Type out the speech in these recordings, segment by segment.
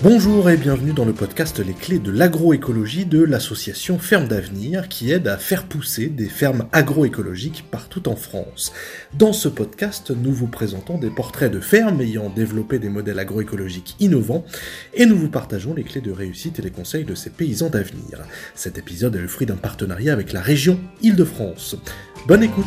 Bonjour et bienvenue dans le podcast Les clés de l'agroécologie de l'association Fermes d'Avenir qui aide à faire pousser des fermes agroécologiques partout en France. Dans ce podcast, nous vous présentons des portraits de fermes ayant développé des modèles agroécologiques innovants et nous vous partageons les clés de réussite et les conseils de ces paysans d'avenir. Cet épisode est le fruit d'un partenariat avec la région Île-de-France. Bonne écoute!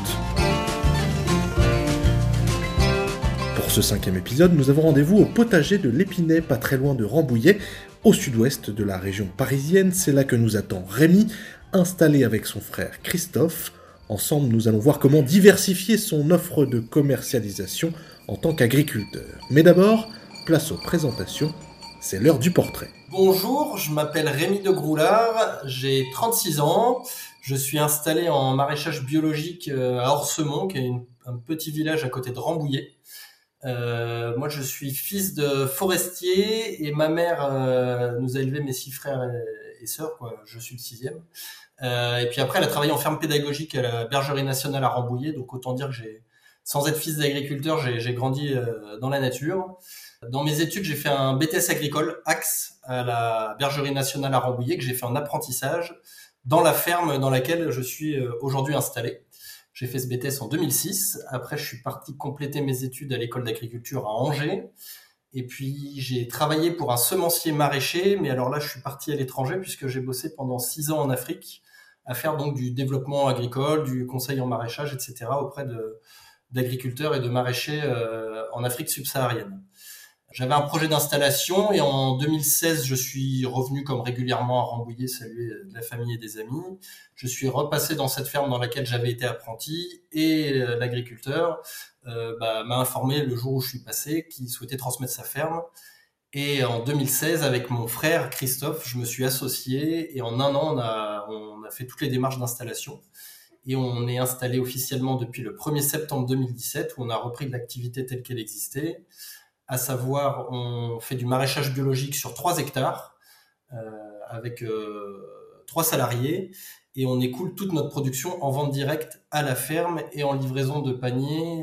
Pour ce 5e épisode, nous avons rendez-vous au potager de l'Épinay, pas très loin de Rambouillet, au sud-ouest de la région parisienne. C'est là que nous attend Rémi, installé avec son frère Christophe. Ensemble, nous allons voir comment diversifier son offre de commercialisation en tant qu'agriculteur. Mais d'abord, place aux présentations, c'est l'heure du portrait. Bonjour, je m'appelle Rémi de Groulard, j'ai 36 ans, je suis installé en maraîchage biologique à Orsemont, qui est un petit village à côté de Rambouillet. Moi, je suis fils de forestier et ma mère nous a élevés, mes 6 frères et sœurs, quoi. Je suis le 6e. Et puis après, elle a travaillé en ferme pédagogique à la Bergerie nationale à Rambouillet, donc autant dire que sans être fils d'agriculteur, j'ai grandi dans la nature. Dans mes études, j'ai fait un BTS agricole, Axe, à la Bergerie nationale à Rambouillet, que j'ai fait en apprentissage dans la ferme dans laquelle je suis aujourd'hui installé. J'ai fait ce BTS en 2006. Après, je suis parti compléter mes études à l'école d'agriculture à Angers. Et puis, j'ai travaillé pour un semencier maraîcher. Mais alors là, je suis parti à l'étranger puisque j'ai bossé pendant 6 ans en Afrique à faire donc du développement agricole, du conseil en maraîchage, etc. auprès d'agriculteurs et de maraîchers en Afrique subsaharienne. J'avais un projet d'installation et en 2016, je suis revenu comme régulièrement à Rambouillet saluer de la famille et des amis. Je suis repassé dans cette ferme dans laquelle j'avais été apprenti et l'agriculteur m'a informé le jour où je suis passé qu'il souhaitait transmettre sa ferme. Et en 2016, avec mon frère Christophe, je me suis associé et en un an, on a fait toutes les démarches d'installation. Et on est installé officiellement depuis le 1er septembre 2017 où on a repris l'activité telle qu'elle existait. À savoir, on fait du maraîchage biologique sur 3 hectares avec 3 salariés et on écoule toute notre production en vente directe à la ferme et en livraison de paniers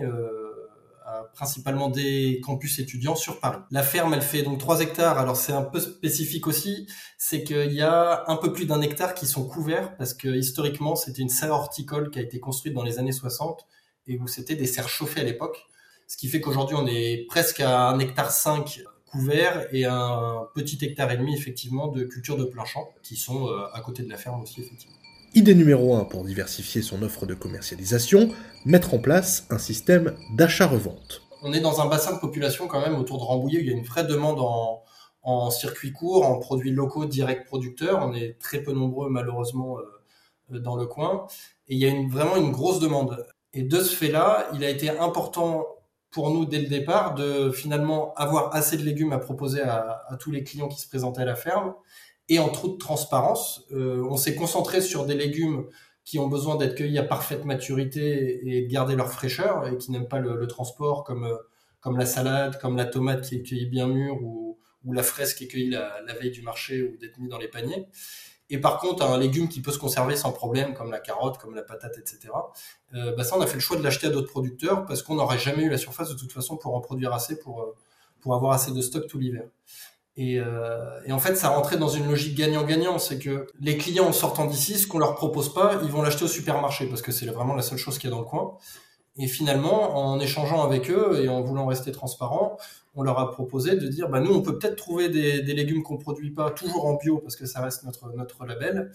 à principalement des campus étudiants sur Paris. La ferme, elle fait donc 3 hectares. Alors c'est un peu spécifique aussi, c'est qu'il y a un peu plus d'1 hectare qui sont couverts parce que historiquement, c'était une serre horticole qui a été construite dans les années 60 et où c'était des serres chauffées à l'époque. Ce qui fait qu'aujourd'hui, on est presque à 1,5 hectare couvert et un petit hectare et demi, effectivement, de cultures de plein champ qui sont à côté de la ferme aussi, effectivement. Idée numéro 1 pour diversifier son offre de commercialisation, mettre en place un système d'achat-revente. On est dans un bassin de population quand même autour de Rambouillet, il y a une vraie demande en circuit court, en produits locaux direct producteurs. On est très peu nombreux, malheureusement, dans le coin. Et il y a vraiment une grosse demande. Et de ce fait-là, il a été important pour nous dès le départ de finalement avoir assez de légumes à proposer à tous les clients qui se présentaient à la ferme et en toute transparence. On s'est concentré sur des légumes qui ont besoin d'être cueillis à parfaite maturité et de garder leur fraîcheur et qui n'aiment pas le transport comme la salade, comme la tomate qui est cueillie bien mûre ou la fraise qui est cueillie la veille du marché ou d'être mis dans les paniers. Et par contre, un légume qui peut se conserver sans problème, comme la carotte, comme la patate, etc., ça, on a fait le choix de l'acheter à d'autres producteurs parce qu'on n'aurait jamais eu la surface de toute façon pour en produire assez, pour avoir assez de stock tout l'hiver. Et en fait, ça rentrait dans une logique gagnant-gagnant. C'est que les clients, en sortant d'ici, ce qu'on leur propose pas, ils vont l'acheter au supermarché parce que c'est vraiment la seule chose qu'il y a dans le coin. Et finalement, en échangeant avec eux et en voulant rester transparent, on leur a proposé de dire, nous, on peut peut-être trouver des légumes qu'on produit pas, toujours en bio, parce que ça reste notre label,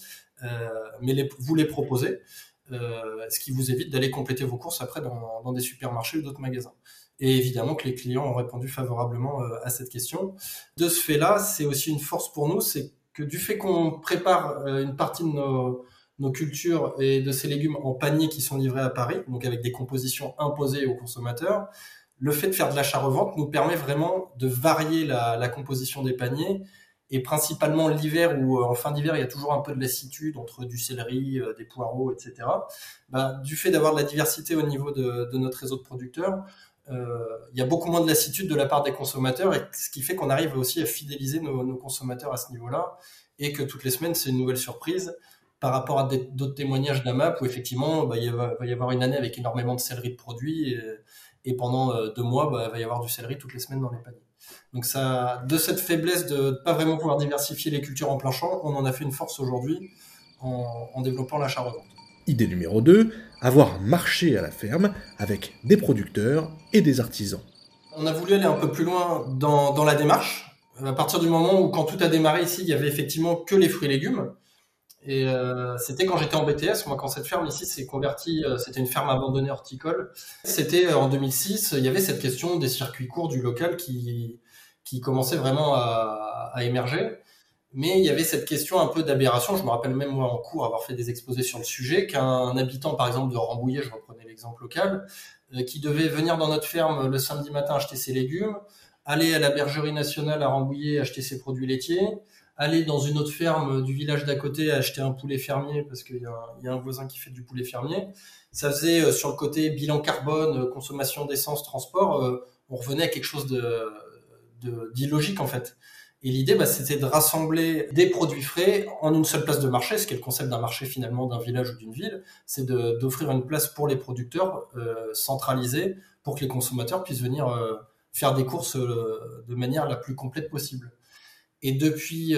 mais vous les proposez, ce qui vous évite d'aller compléter vos courses après dans des supermarchés ou d'autres magasins. Et évidemment que les clients ont répondu favorablement à cette question. De ce fait-là, c'est aussi une force pour nous, c'est que du fait qu'on prépare une partie de nos cultures et de ces légumes en panier qui sont livrés à Paris, donc avec des compositions imposées aux consommateurs, le fait de faire de l'achat-revente nous permet vraiment de varier la composition des paniers et principalement l'hiver où en fin d'hiver il y a toujours un peu de lassitude entre du céleri, des poireaux, etc. Du fait d'avoir de la diversité au niveau de notre réseau de producteurs, il y a beaucoup moins de lassitude de la part des consommateurs et ce qui fait qu'on arrive aussi à fidéliser nos consommateurs à ce niveau-là et que toutes les semaines c'est une nouvelle surprise par rapport à d'autres témoignages d'AMAP où effectivement il va y avoir une année avec énormément de céleri de produits et pendant 2 mois il va y avoir du céleri toutes les semaines dans les paniers. Donc ça, de cette faiblesse de ne pas vraiment pouvoir diversifier les cultures en plein champ, on en a fait une force aujourd'hui en développant l'achat-revente. Idée numéro 2, avoir un marché à la ferme avec des producteurs et des artisans. On a voulu aller un peu plus loin dans la démarche. À partir du moment où, quand tout a démarré ici, il y avait effectivement que les fruits et légumes. Et c'était quand j'étais en BTS, moi, quand cette ferme ici s'est convertie, c'était une ferme abandonnée horticole. C'était en 2006, il y avait cette question des circuits courts du local qui commençait vraiment à émerger. Mais il y avait cette question un peu d'aberration. Je me rappelle même moi en cours avoir fait des exposés sur le sujet, qu'un habitant par exemple de Rambouillet, je reprenais l'exemple local, qui devait venir dans notre ferme le samedi matin acheter ses légumes, aller à la bergerie nationale à Rambouillet acheter ses produits laitiers, aller dans une autre ferme du village d'à côté acheter un poulet fermier parce qu'il y a un voisin qui fait du poulet fermier. Ça faisait sur le côté bilan carbone, consommation d'essence, transport, on revenait à quelque chose d'illogique en fait. Et l'idée, c'était de rassembler des produits frais en une seule place de marché, ce qui est le concept d'un marché finalement d'un village ou d'une ville, c'est d'offrir une place pour les producteurs centralisée pour que les consommateurs puissent venir faire des courses de manière la plus complète possible. Et depuis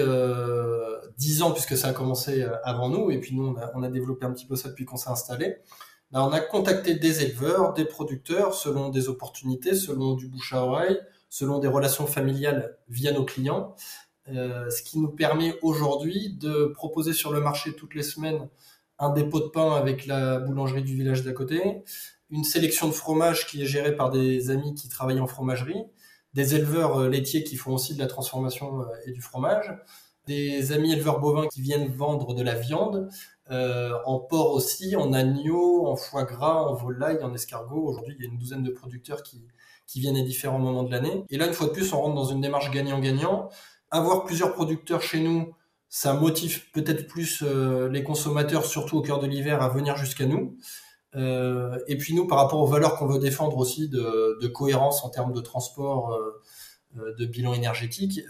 10 ans, puisque ça a commencé avant nous, et puis nous on a développé un petit peu ça depuis qu'on s'est installé, on a contacté des éleveurs, des producteurs, selon des opportunités, selon du bouche à oreille, selon des relations familiales via nos clients, ce qui nous permet aujourd'hui de proposer sur le marché toutes les semaines un dépôt de pain avec la boulangerie du village d'à côté, une sélection de fromage qui est gérée par des amis qui travaillent en fromagerie, des éleveurs laitiers qui font aussi de la transformation et du fromage, des amis éleveurs bovins qui viennent vendre de la viande, en porc aussi, en agneau, en foie gras, en volaille, en escargot. Aujourd'hui, il y a une douzaine de producteurs qui viennent à différents moments de l'année. Et là, une fois de plus, on rentre dans une démarche gagnant-gagnant. Avoir plusieurs producteurs chez nous, ça motive peut-être plus les consommateurs, surtout au cœur de l'hiver, à venir jusqu'à nous. Et puis nous, par rapport aux valeurs qu'on veut défendre aussi de cohérence en termes de transport, de bilan énergétique,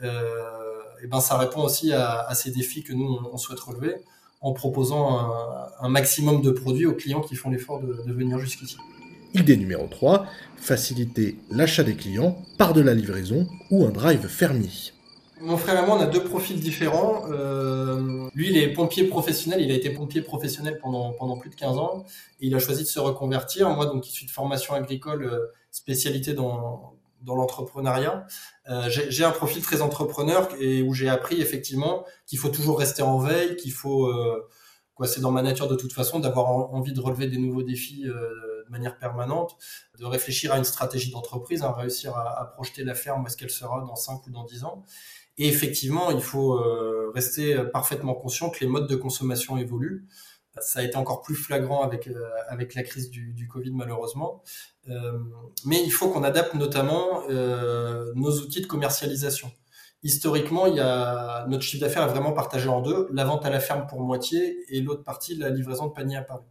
ça répond aussi à ces défis que nous, on souhaite relever en proposant un maximum de produits aux clients qui font l'effort de venir jusqu'ici. Idée numéro 3, faciliter l'achat des clients par de la livraison ou un drive fermier. Mon frère et moi, on a deux profils différents. Lui, il est pompier professionnel. Il a été pompier professionnel pendant plus de 15 ans. Et il a choisi de se reconvertir. Moi, donc, issu de formation agricole, spécialité dans l'entrepreneuriat. J'ai un profil très entrepreneur et où j'ai appris effectivement qu'il faut toujours rester en veille, qu'il faut... c'est dans ma nature de toute façon d'avoir envie de relever des nouveaux défis de manière permanente, de réfléchir à une stratégie d'entreprise, réussir à projeter la ferme où est-ce qu'elle sera dans 5 ou dans 10 ans. Et effectivement, il faut rester parfaitement conscient que les modes de consommation évoluent. Ça a été encore plus flagrant avec la crise du Covid, malheureusement. Mais il faut qu'on adapte notamment nos outils de commercialisation. Historiquement, notre chiffre d'affaires est vraiment partagé en deux. La vente à la ferme pour moitié et l'autre partie, la livraison de panier à Paris.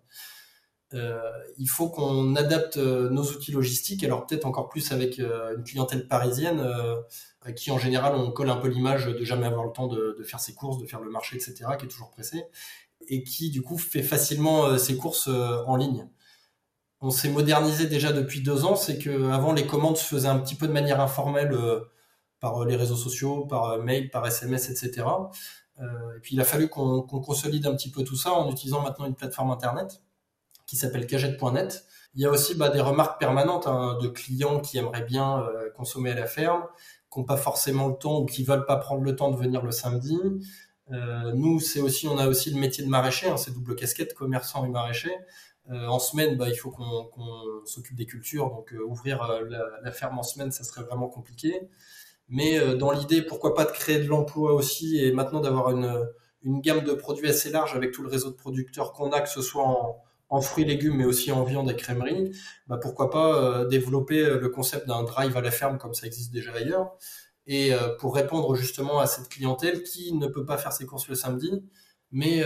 Il faut qu'on adapte nos outils logistiques, alors peut-être encore plus avec une clientèle parisienne à qui en général on colle un peu l'image de jamais avoir le temps de faire ses courses, de faire le marché, etc., qui est toujours pressé, et qui du coup fait facilement ses courses en ligne. On s'est modernisé déjà depuis 2 ans, c'est qu'avant les commandes se faisaient un petit peu de manière informelle par les réseaux sociaux, par mail, par SMS, etc. Et puis il a fallu qu'on consolide un petit peu tout ça en utilisant maintenant une plateforme internet qui s'appelle Cagette.net. Il y a aussi des remarques permanentes de clients qui aimeraient bien consommer à la ferme, qui n'ont pas forcément le temps ou qui veulent pas prendre le temps de venir le samedi. Nous, on a aussi le métier de maraîcher, c'est double casquette, commerçant et maraîcher. En semaine, il faut qu'on s'occupe des cultures, donc ouvrir la ferme en semaine, ça serait vraiment compliqué. Mais dans l'idée, pourquoi pas de créer de l'emploi aussi et maintenant d'avoir une gamme de produits assez large avec tout le réseau de producteurs qu'on a, que ce soit en fruits et légumes, mais aussi en viande et crèmerie, pourquoi pas développer le concept d'un drive à la ferme comme ça existe déjà ailleurs, et pour répondre justement à cette clientèle qui ne peut pas faire ses courses le samedi, mais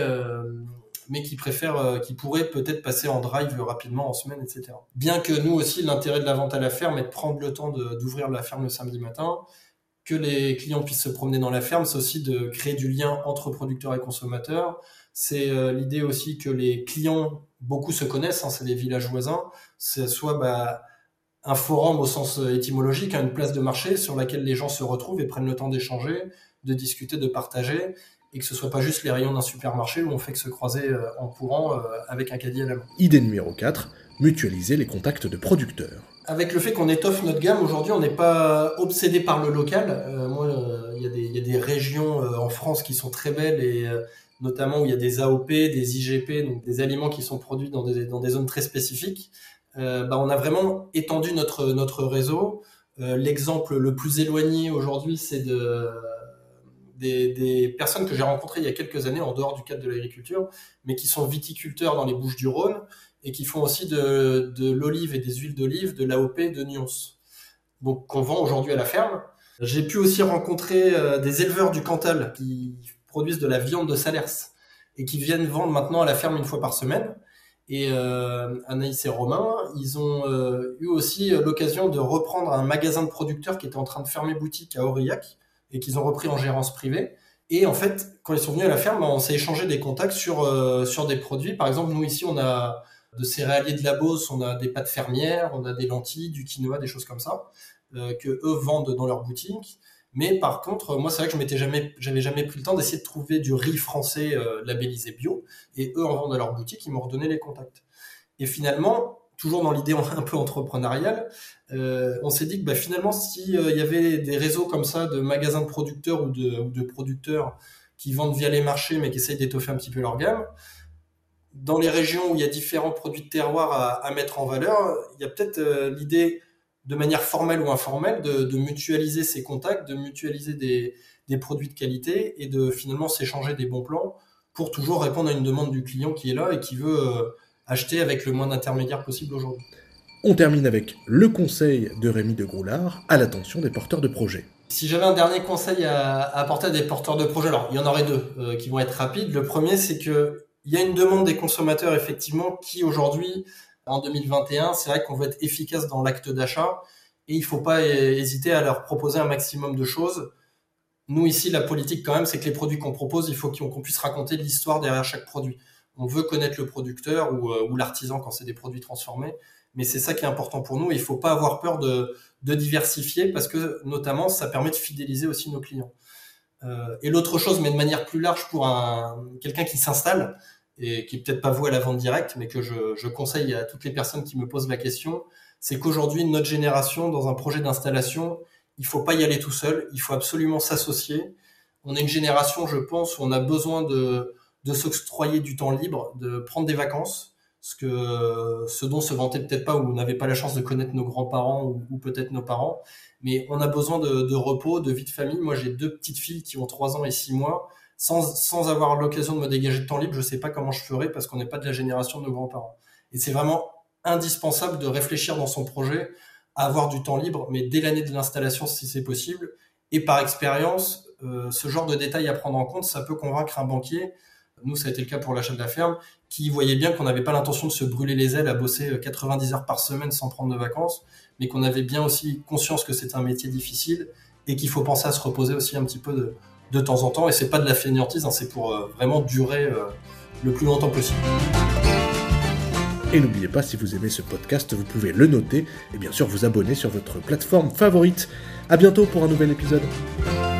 qui pourrait peut-être passer en drive rapidement en semaine, etc. Bien que nous aussi, l'intérêt de la vente à la ferme est de prendre le temps d'ouvrir la ferme le samedi matin, que les clients puissent se promener dans la ferme, c'est aussi de créer du lien entre producteurs et consommateurs. C'est l'idée aussi que les clients, beaucoup se connaissent, c'est les villages voisins, c'est soit un forum au sens étymologique, une place de marché sur laquelle les gens se retrouvent et prennent le temps d'échanger, de discuter, de partager, et que ce soit pas juste les rayons d'un supermarché où on fait que se croiser en courant avec un caddie à la main. Idée numéro 4, mutualiser les contacts de producteurs. Avec le fait qu'on étoffe notre gamme, aujourd'hui, on n'est pas obsédé par le local. Il y a des régions en France qui sont très belles et notamment où il y a des AOP, des IGP, donc des aliments qui sont produits dans des zones très spécifiques. On a vraiment étendu notre réseau. L'exemple le plus éloigné aujourd'hui, c'est des personnes que j'ai rencontrées il y a quelques années en dehors du cadre de l'agriculture, mais qui sont viticulteurs dans les Bouches-du-Rhône et qui font aussi de l'olive et des huiles d'olive, de l'AOP, de Nyons. Donc qu'on vend aujourd'hui à la ferme. J'ai pu aussi rencontrer des éleveurs du Cantal qui produisent de la viande de Salers et qui viennent vendre maintenant à la ferme une fois par semaine. Et Anaïs et Romain, ils ont eu aussi l'occasion de reprendre un magasin de producteurs qui était en train de fermer boutique à Aurillac et qu'ils ont repris en gérance privée. Et en fait, quand ils sont venus à la ferme, on s'est échangé des contacts sur des produits. Par exemple, nous ici, on a de céréaliers de la Beauce, on a des pâtes fermières, on a des lentilles, du quinoa, des choses comme ça, que eux vendent dans leur boutique. Mais par contre, moi, c'est vrai que j'avais jamais pris le temps d'essayer de trouver du riz français labellisé bio. Et eux, en vendent à leur boutique, ils m'ont redonné les contacts. Et finalement, toujours dans l'idée un peu entrepreneuriale, on s'est dit que finalement, s'il y avait des réseaux comme ça de magasins de producteurs ou de producteurs qui vendent via les marchés, mais qui essayent d'étoffer un petit peu leur gamme, dans les régions où il y a différents produits de terroir à mettre en valeur, il y a peut-être l'idée, de manière formelle ou informelle, de mutualiser ces contacts, de mutualiser des produits de qualité et de finalement s'échanger des bons plans pour toujours répondre à une demande du client qui est là et qui veut acheter avec le moins d'intermédiaires possible aujourd'hui. On termine avec le conseil de Rémi de Groulard à l'attention des porteurs de projets. Si j'avais un dernier conseil à apporter à des porteurs de projets, alors il y en aurait deux qui vont être rapides. Le premier, c'est que il y a une demande des consommateurs, effectivement, qui aujourd'hui, en 2021, c'est vrai qu'on veut être efficace dans l'acte d'achat et il faut pas hésiter à leur proposer un maximum de choses. Nous, ici, la politique, quand même, c'est que les produits qu'on propose, il faut qu'on puisse raconter l'histoire derrière chaque produit. On veut connaître le producteur ou l'artisan quand c'est des produits transformés, mais c'est ça qui est important pour nous et il faut pas avoir peur de diversifier parce que, notamment, ça permet de fidéliser aussi nos clients. Et l'autre chose, mais de manière plus large pour quelqu'un qui s'installe, et qui est peut-être pas voué à la vente directe, mais que je conseille à toutes les personnes qui me posent la question, c'est qu'aujourd'hui, notre génération, dans un projet d'installation, il faut pas y aller tout seul, il faut absolument s'associer. On est une génération, je pense, où on a besoin de s'octroyer du temps libre, de prendre des vacances, ce dont se vantait peut-être pas, ou on n'avait pas la chance de connaître nos grands-parents ou peut-être nos parents, mais on a besoin de repos, de vie de famille. Moi, j'ai 2 petites filles qui ont 3 ans et 6 mois, sans avoir l'occasion de me dégager de temps libre, je sais pas comment je ferais parce qu'on n'est pas de la génération de nos grands-parents. Et c'est vraiment indispensable de réfléchir dans son projet à avoir du temps libre, mais dès l'année de l'installation si c'est possible. Et par expérience, ce genre de détails à prendre en compte, ça peut convaincre un banquier. Nous, ça a été le cas pour l'achat de la ferme, qui voyait bien qu'on n'avait pas l'intention de se brûler les ailes à bosser 90 heures par semaine sans prendre de vacances, mais qu'on avait bien aussi conscience que c'est un métier difficile et qu'il faut penser à se reposer aussi un petit peu de temps en temps. Et c'est pas de la fainéantise, c'est pour vraiment durer le plus longtemps possible. Et n'oubliez pas, si vous aimez ce podcast, vous pouvez le noter et bien sûr vous abonner sur votre plateforme favorite. À bientôt pour un nouvel épisode.